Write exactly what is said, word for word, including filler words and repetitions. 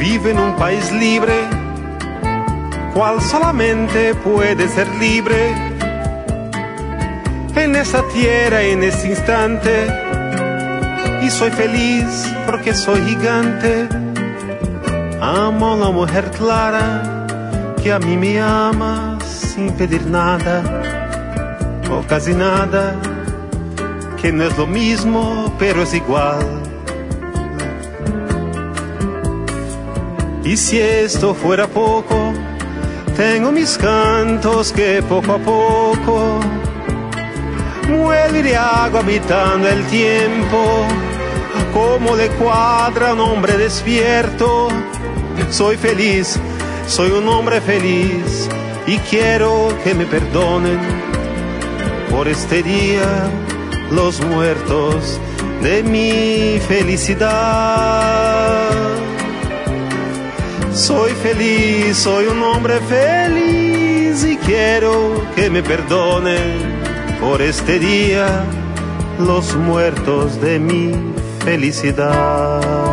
Vivo en un país libre, cual solamente puede ser libre. En esta tierra, en este instante, y soy feliz porque soy gigante. Amo a la mujer clara que a mí me ama sin pedir nada o casi nada, que no es lo mismo pero es igual. Y si esto fuera poco, tengo mis cantos que poco a poco mueve de agua habitando el tiempo, como le cuadra a un hombre despierto. Soy feliz, soy un hombre feliz, y quiero que me perdonen por este día los muertos de mi felicidad. Soy feliz, soy un hombre feliz, y quiero que me perdonen por este día los muertos de mi felicidad.